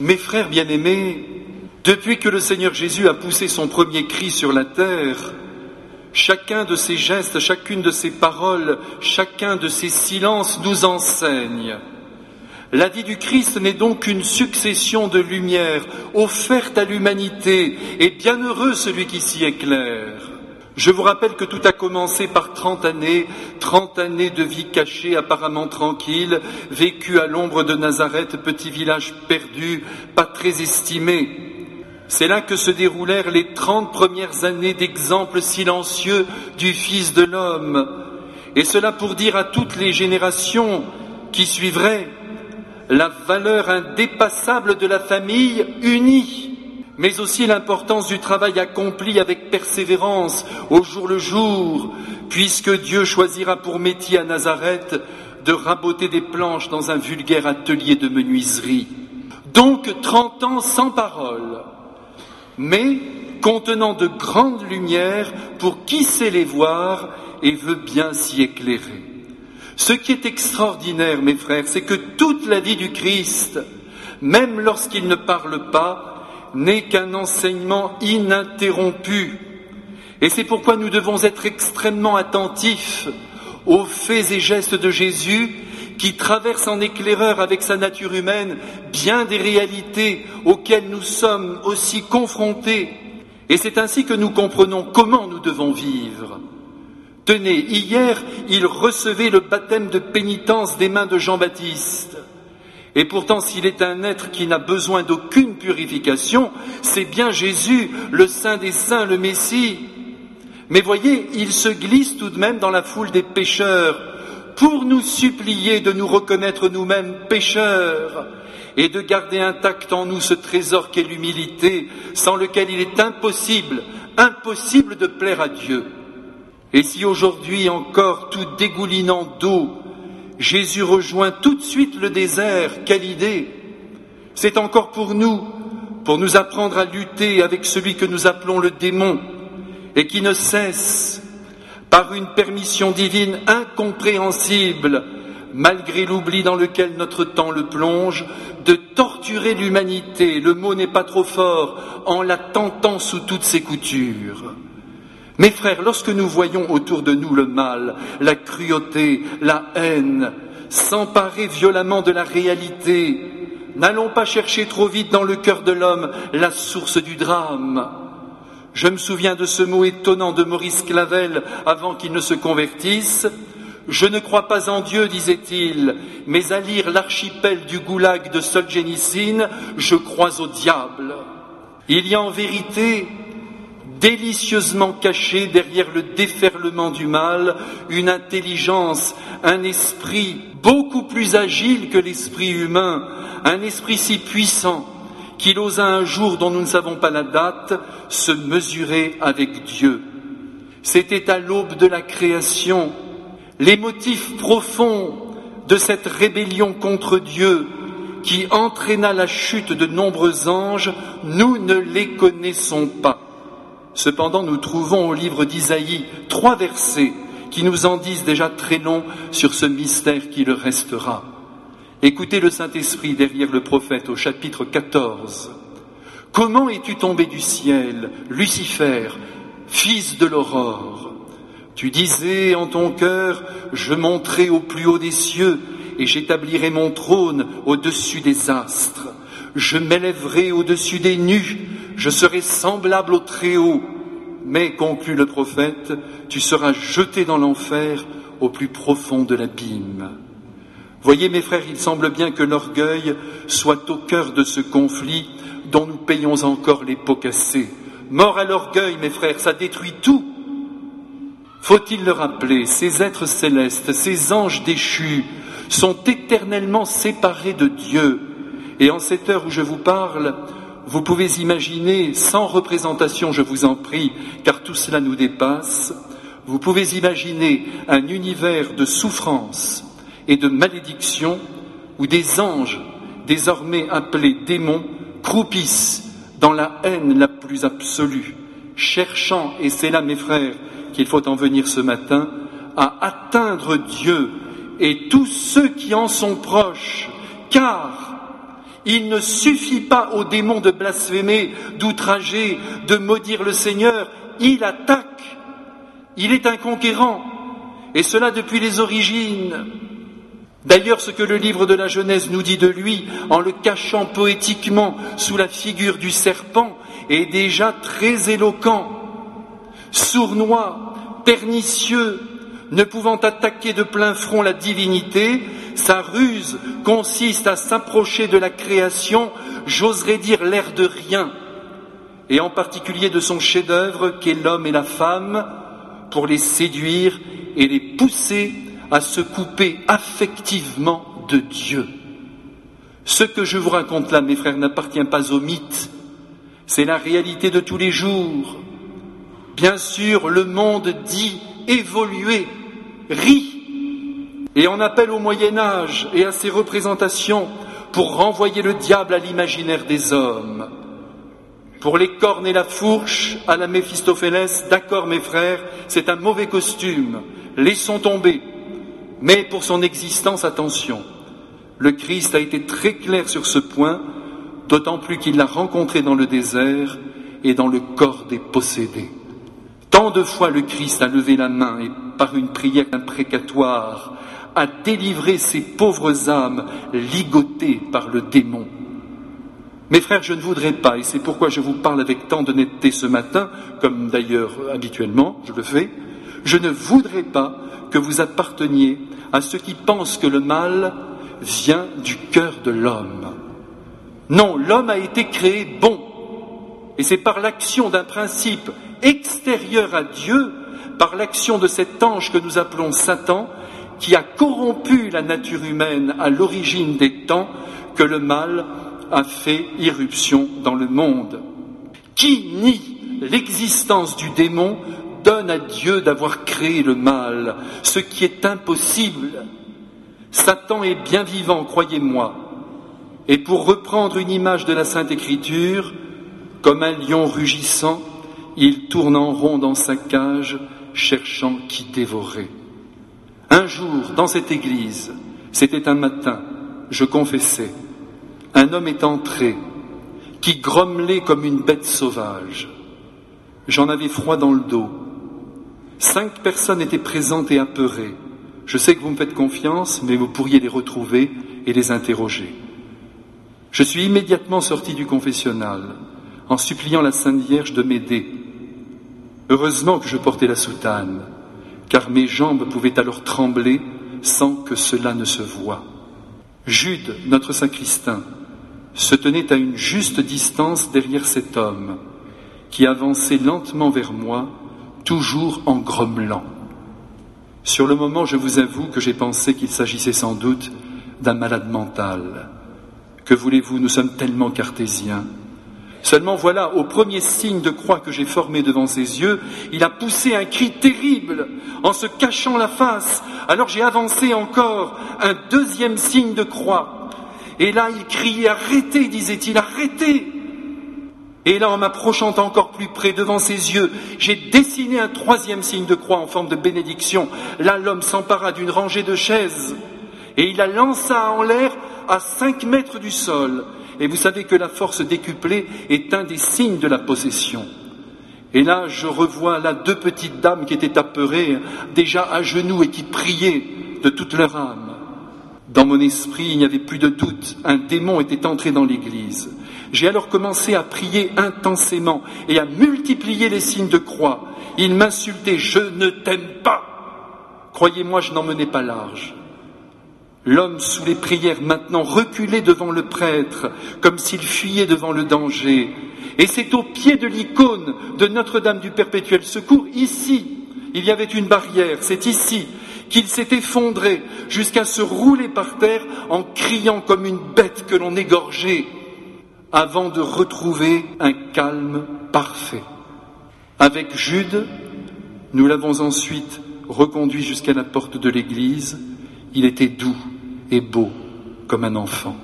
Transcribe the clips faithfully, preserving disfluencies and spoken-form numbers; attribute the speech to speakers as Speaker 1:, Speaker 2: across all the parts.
Speaker 1: Mes frères bien-aimés, depuis que le Seigneur Jésus a poussé son premier cri sur la terre, chacun de ses gestes, chacune de ses paroles, chacun de ses silences nous enseigne. La vie du Christ n'est donc qu'une succession de lumières offertes à l'humanité, et bienheureux celui qui s'y éclaire. Je vous rappelle que tout a commencé par trente années, trente années de vie cachée, apparemment tranquille, vécue à l'ombre de Nazareth, petit village perdu, pas très estimé. C'est là que se déroulèrent les trente premières années d'exemple silencieux du Fils de l'homme. Et cela pour dire à toutes les générations qui suivraient la valeur indépassable de la famille unie, mais aussi l'importance du travail accompli avec persévérance au jour le jour, puisque Dieu choisira pour métier à Nazareth de raboter des planches dans un vulgaire atelier de menuiserie. Donc trente ans sans parole, mais contenant de grandes lumières pour qui sait les voir et veut bien s'y éclairer. Ce qui est extraordinaire, mes frères, c'est que toute la vie du Christ, même lorsqu'il ne parle pas, n'est qu'un enseignement ininterrompu. Et c'est pourquoi nous devons être extrêmement attentifs aux faits et gestes de Jésus qui traverse en éclaireur avec sa nature humaine bien des réalités auxquelles nous sommes aussi confrontés. Et c'est ainsi que nous comprenons comment nous devons vivre. Tenez, hier, il recevait le baptême de pénitence des mains de Jean-Baptiste. Et pourtant, s'il est un être qui n'a besoin d'aucune purification, c'est bien Jésus, le Saint des Saints, le Messie. Mais voyez, il se glisse tout de même dans la foule des pécheurs pour nous supplier de nous reconnaître nous-mêmes pécheurs et de garder intact en nous ce trésor qu'est l'humilité, sans lequel il est impossible, impossible de plaire à Dieu. Et si aujourd'hui encore, tout dégoulinant d'eau, Jésus rejoint tout de suite le désert, quelle idée! C'est encore pour nous, pour nous apprendre à lutter avec celui que nous appelons le démon, et qui ne cesse, par une permission divine incompréhensible, malgré l'oubli dans lequel notre temps le plonge, de torturer l'humanité, le mot n'est pas trop fort, en la tentant sous toutes ses coutures. Mes frères, lorsque nous voyons autour de nous le mal, la cruauté, la haine, s'emparer violemment de la réalité, n'allons pas chercher trop vite dans le cœur de l'homme la source du drame. Je me souviens de ce mot étonnant de Maurice Clavel avant qu'il ne se convertisse. « Je ne crois pas en Dieu, disait-il, mais à lire l'archipel du goulag de Solzhenitsyn, je crois au diable. » Il y a en vérité délicieusement caché derrière le déferlement du mal, une intelligence, un esprit beaucoup plus agile que l'esprit humain, un esprit si puissant qu'il osa un jour dont nous ne savons pas la date se mesurer avec Dieu. C'était à l'aube de la création. Les motifs profonds de cette rébellion contre Dieu qui entraîna la chute de nombreux anges, nous ne les connaissons pas. Cependant, nous trouvons au livre d'Isaïe trois versets qui nous en disent déjà très long sur ce mystère qui le restera. Écoutez le Saint-Esprit derrière le prophète au chapitre quatorze. « Comment es-tu tombé du ciel, Lucifer, fils de l'aurore ? Tu disais en ton cœur, je monterai au plus haut des cieux et j'établirai mon trône au-dessus des astres. Je m'élèverai au-dessus des nus. Je serai semblable au Très-Haut, mais, conclut le prophète, tu seras jeté dans l'enfer au plus profond de l'abîme. » Voyez, mes frères, il semble bien que l'orgueil soit au cœur de ce conflit dont nous payons encore les pots cassés. Mort à l'orgueil, mes frères, ça détruit tout. Faut-il le rappeler, ces êtres célestes, ces anges déchus, sont éternellement séparés de Dieu. Et en cette heure où je vous parle, vous pouvez imaginer, sans représentation, je vous en prie, car tout cela nous dépasse, vous pouvez imaginer un univers de souffrance et de malédiction où des anges, désormais appelés démons, croupissent dans la haine la plus absolue, cherchant, et c'est là, mes frères, qu'il faut en venir ce matin, à atteindre Dieu et tous ceux qui en sont proches, car Il ne suffit pas au démon de blasphémer, d'outrager, de maudire le Seigneur. Il attaque. Il est un conquérant. Et cela depuis les origines. D'ailleurs, ce que le livre de la Genèse nous dit de lui, en le cachant poétiquement sous la figure du serpent, est déjà très éloquent. Sournois, pernicieux, ne pouvant attaquer de plein front la divinité, sa ruse consiste à s'approcher de la création, j'oserais dire l'air de rien, et en particulier de son chef-d'œuvre qu'est l'homme et la femme, pour les séduire et les pousser à se couper affectivement de Dieu. Ce que je vous raconte là, mes frères, n'appartient pas au mythe, c'est la réalité de tous les jours. Bien sûr, le monde dit évoluer, rit, et en appelle au Moyen-Âge et à ses représentations pour renvoyer le diable à l'imaginaire des hommes. Pour les cornes et la fourche, à la Méphistophélès, d'accord mes frères, c'est un mauvais costume, laissons tomber. Mais pour son existence, attention, le Christ a été très clair sur ce point, d'autant plus qu'il l'a rencontré dans le désert et dans le corps des possédés. Tant de fois le Christ a levé la main et par une prière imprécatoire a délivré ces pauvres âmes ligotées par le démon. Mes frères, je ne voudrais pas, et c'est pourquoi je vous parle avec tant d'honnêteté ce matin, comme d'ailleurs habituellement je le fais, je ne voudrais pas que vous apparteniez à ceux qui pensent que le mal vient du cœur de l'homme. Non, l'homme a été créé bon, et c'est par l'action d'un principe extérieur à Dieu, par l'action de cet ange que nous appelons Satan, qui a corrompu la nature humaine à l'origine des temps, que le mal a fait irruption dans le monde. Qui nie l'existence du démon donne à Dieu d'avoir créé le mal, ce qui est impossible. Satan est bien vivant, croyez-moi. Et pour reprendre une image de la Sainte Écriture, comme un lion rugissant, il tourne en rond dans sa cage, cherchant qui dévorer. Un jour, dans cette église, c'était un matin, je confessais, un homme est entré, qui grommelait comme une bête sauvage. J'en avais froid dans le dos. Cinq personnes étaient présentes et apeurées. Je sais que vous me faites confiance, mais vous pourriez les retrouver et les interroger. Je suis immédiatement sorti du confessionnal, en suppliant la Sainte Vierge de m'aider. Heureusement que je portais la soutane, car mes jambes pouvaient alors trembler sans que cela ne se voie. Jude, notre sacristain, se tenait à une juste distance derrière cet homme, qui avançait lentement vers moi, toujours en grommelant. Sur le moment, je vous avoue que j'ai pensé qu'il s'agissait sans doute d'un malade mental. Que voulez-vous, nous sommes tellement cartésiens. Seulement voilà, au premier signe de croix que j'ai formé devant ses yeux, il a poussé un cri terrible en se cachant la face. Alors j'ai avancé encore un deuxième signe de croix. Et là, il criait « Arrêtez !» disait-il, « Arrêtez !» Et là, en m'approchant encore plus près devant ses yeux, j'ai dessiné un troisième signe de croix en forme de bénédiction. Là, l'homme s'empara d'une rangée de chaises et il la lança en l'air à cinq mètres du sol. Et vous savez que la force décuplée est un des signes de la possession. Et là, je revois là deux petites dames qui étaient apeurées, déjà à genoux et qui priaient de toute leur âme. Dans mon esprit, il n'y avait plus de doute, un démon était entré dans l'église. J'ai alors commencé à prier intensément et à multiplier les signes de croix. Il m'insultait « Je ne t'aime pas !» Croyez-moi, je n'en menais pas large. L'homme sous les prières maintenant reculait devant le prêtre, comme s'il fuyait devant le danger. Et c'est au pied de l'icône de Notre-Dame du Perpétuel Secours, ici, il y avait une barrière, c'est ici, qu'il s'est effondré jusqu'à se rouler par terre en criant comme une bête que l'on égorgeait, avant de retrouver un calme parfait. Avec Jude, nous l'avons ensuite reconduit jusqu'à la porte de l'église. Il était doux et beau comme un enfant.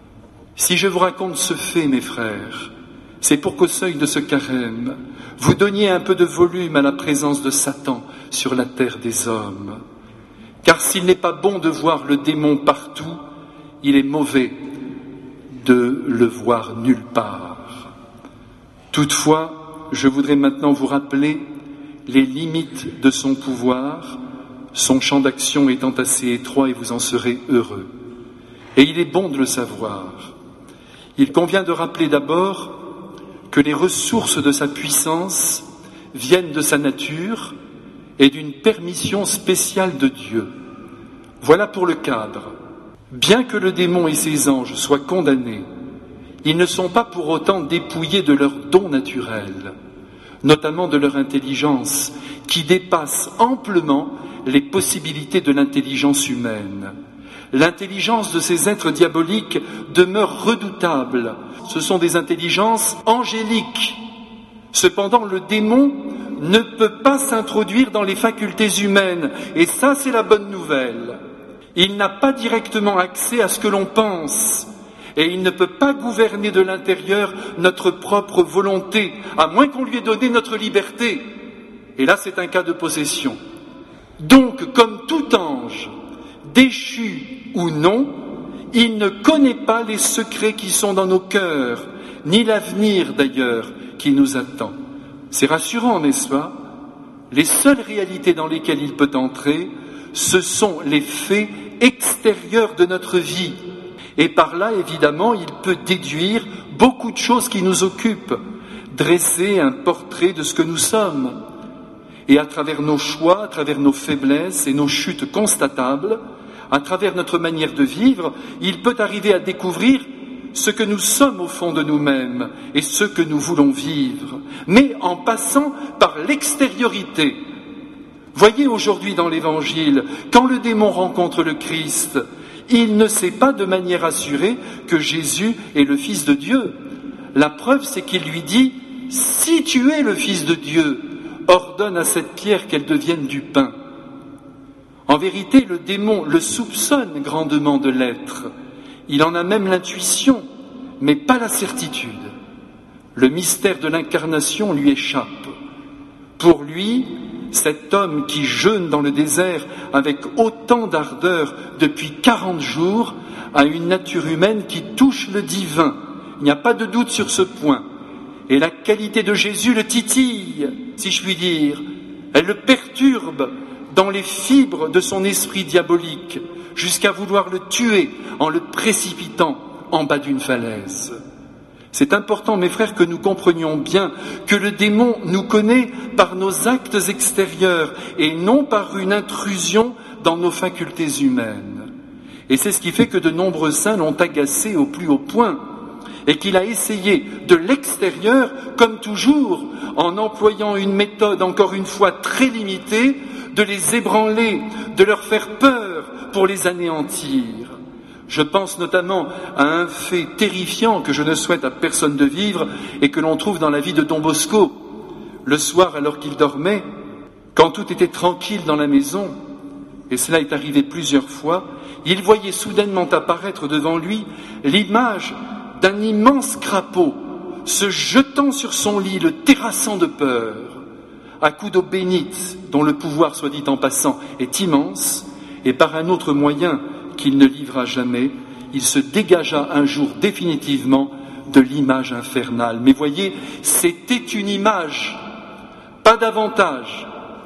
Speaker 1: Si je vous raconte ce fait, mes frères, c'est pour qu'au seuil de ce carême, vous donniez un peu de volume à la présence de Satan sur la terre des hommes. Car s'il n'est pas bon de voir le démon partout, il est mauvais de le voir nulle part. Toutefois, je voudrais maintenant vous rappeler les limites de son pouvoir, son champ d'action étant assez étroit et vous en serez heureux. Et il est bon de le savoir. Il convient de rappeler d'abord que les ressources de sa puissance viennent de sa nature et d'une permission spéciale de Dieu. Voilà pour le cadre. Bien que le démon et ses anges soient condamnés, ils ne sont pas pour autant dépouillés de leurs dons naturels, notamment de leur intelligence, qui dépasse amplement les possibilités de l'intelligence humaine. L'intelligence de ces êtres diaboliques demeure redoutable. Ce sont des intelligences angéliques. Cependant, le démon ne peut pas s'introduire dans les facultés humaines, et ça, c'est la bonne nouvelle. Il n'a pas directement accès à ce que l'on pense, et il ne peut pas gouverner de l'intérieur notre propre volonté, à moins qu'on lui ait donné notre liberté. Et là, c'est un cas de possession. Donc, comme tout ange, déchu ou non, il ne connaît pas les secrets qui sont dans nos cœurs, ni l'avenir d'ailleurs qui nous attend. C'est rassurant, n'est-ce pas? Les seules réalités dans lesquelles il peut entrer, ce sont les faits extérieurs de notre vie. Et par là, évidemment, il peut déduire beaucoup de choses qui nous occupent, dresser un portrait de ce que nous sommes. Et à travers nos choix, à travers nos faiblesses et nos chutes constatables, à travers notre manière de vivre, il peut arriver à découvrir ce que nous sommes au fond de nous-mêmes et ce que nous voulons vivre, mais en passant par l'extériorité. Voyez aujourd'hui dans l'Évangile, quand le démon rencontre le Christ, il ne sait pas de manière assurée que Jésus est le Fils de Dieu. La preuve, c'est qu'il lui dit « Si tu es le Fils de Dieu, ordonne à cette pierre qu'elle devienne du pain. » En vérité, le démon le soupçonne grandement de l'être. Il en a même l'intuition, mais pas la certitude. Le mystère de l'incarnation lui échappe. Pour lui, cet homme qui jeûne dans le désert avec autant d'ardeur depuis quarante jours a une nature humaine qui touche le divin. Il n'y a pas de doute sur ce point. Et la qualité de Jésus le titille, si je puis dire. Elle le perturbe dans les fibres de son esprit diabolique, jusqu'à vouloir le tuer en le précipitant en bas d'une falaise. C'est important, mes frères, que nous comprenions bien que le démon nous connaît par nos actes extérieurs et non par une intrusion dans nos facultés humaines. Et c'est ce qui fait que de nombreux saints l'ont agacé au plus haut point et qu'il a essayé de l'extérieur, comme toujours, en employant une méthode encore une fois très limitée, de les ébranler, de leur faire peur pour les anéantir. Je pense notamment à un fait terrifiant que je ne souhaite à personne de vivre et que l'on trouve dans la vie de Don Bosco. Le soir, alors qu'il dormait, quand tout était tranquille dans la maison, et cela est arrivé plusieurs fois, il voyait soudainement apparaître devant lui l'image d'un immense crapaud se jetant sur son lit, le terrassant de peur, à coups d'eau bénite, dont le pouvoir, soit dit en passant, est immense, et par un autre moyen qu'il ne livra jamais, il se dégagea un jour définitivement de l'image infernale. Mais voyez, c'était une image, pas davantage.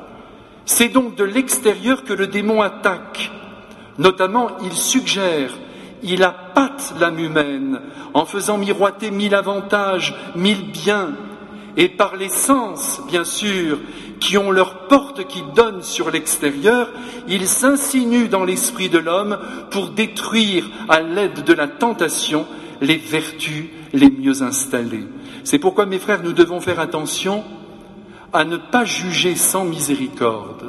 Speaker 1: C'est donc de l'extérieur que le démon attaque. Notamment, il suggère, il appâte l'âme humaine en faisant miroiter mille avantages, mille biens, et par les sens, bien sûr, qui ont leur porte qui donne sur l'extérieur, ils s'insinuent dans l'esprit de l'homme pour détruire à l'aide de la tentation les vertus les mieux installées. C'est pourquoi, mes frères, nous devons faire attention à ne pas juger sans miséricorde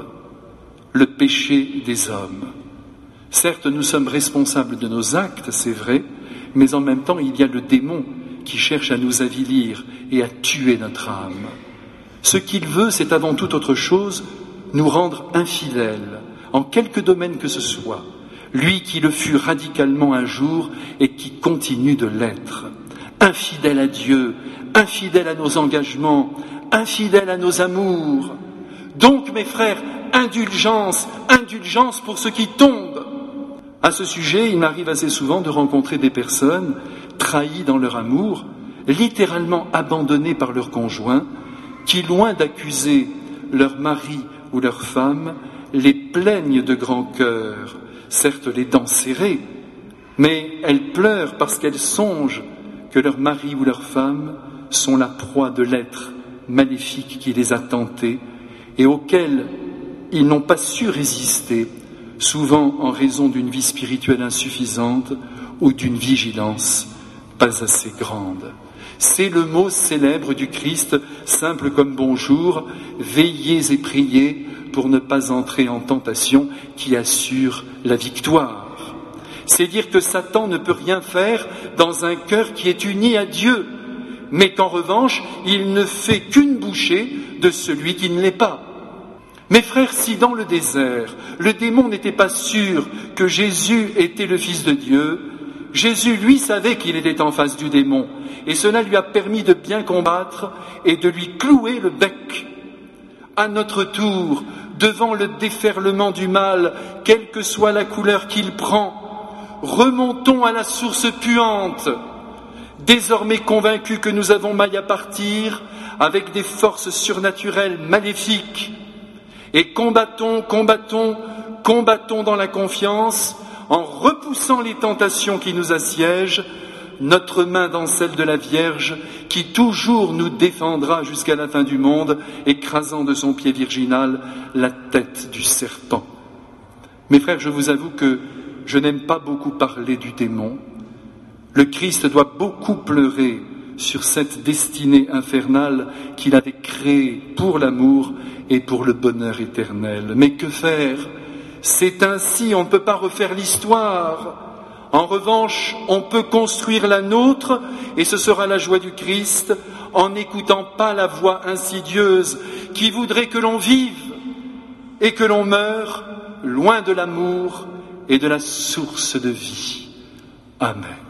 Speaker 1: le péché des hommes. Certes, nous sommes responsables de nos actes, c'est vrai, mais en même temps, il y a le démon qui cherche à nous avilir et à tuer notre âme. Ce qu'il veut, c'est avant toute autre chose nous rendre infidèles, en quelque domaine que ce soit, lui qui le fut radicalement un jour et qui continue de l'être. Infidèle à Dieu, infidèle à nos engagements, infidèle à nos amours. Donc, mes frères, indulgence, indulgence pour ceux qui tombent. À ce sujet, il m'arrive assez souvent de rencontrer des personnes trahies dans leur amour, littéralement abandonnées par leur conjoint, qui, loin d'accuser leur mari ou leur femme, les plaignent de grand cœur, certes les dents serrées, mais elles pleurent parce qu'elles songent que leur mari ou leur femme sont la proie de l'être maléfique qui les a tentées et auquel ils n'ont pas su résister, souvent en raison d'une vie spirituelle insuffisante ou d'une vigilance pas assez grande. C'est le mot célèbre du Christ, simple comme bonjour, veillez et priez pour ne pas entrer en tentation, qui assure la victoire. C'est dire que Satan ne peut rien faire dans un cœur qui est uni à Dieu, mais qu'en revanche, il ne fait qu'une bouchée de celui qui ne l'est pas. Mes frères, si dans le désert, le démon n'était pas sûr que Jésus était le Fils de Dieu, Jésus, lui, savait qu'il était en face du démon, et cela lui a permis de bien combattre et de lui clouer le bec. À notre tour, devant le déferlement du mal, quelle que soit la couleur qu'il prend, remontons à la source puante, désormais convaincus que nous avons maille à partir avec des forces surnaturelles maléfiques, et combattons, combattons, combattons dans la confiance, en repoussant les tentations qui nous assiègent, notre main dans celle de la Vierge, qui toujours nous défendra jusqu'à la fin du monde, écrasant de son pied virginal la tête du serpent. Mes frères, je vous avoue que je n'aime pas beaucoup parler du démon. Le Christ doit beaucoup pleurer sur cette destinée infernale qu'il avait créée pour l'amour et pour le bonheur éternel. Mais que faire ? C'est ainsi, on ne peut pas refaire l'histoire. En revanche, on peut construire la nôtre, et ce sera la joie du Christ, en n'écoutant pas la voix insidieuse qui voudrait que l'on vive et que l'on meure loin de l'amour et de la source de vie. Amen.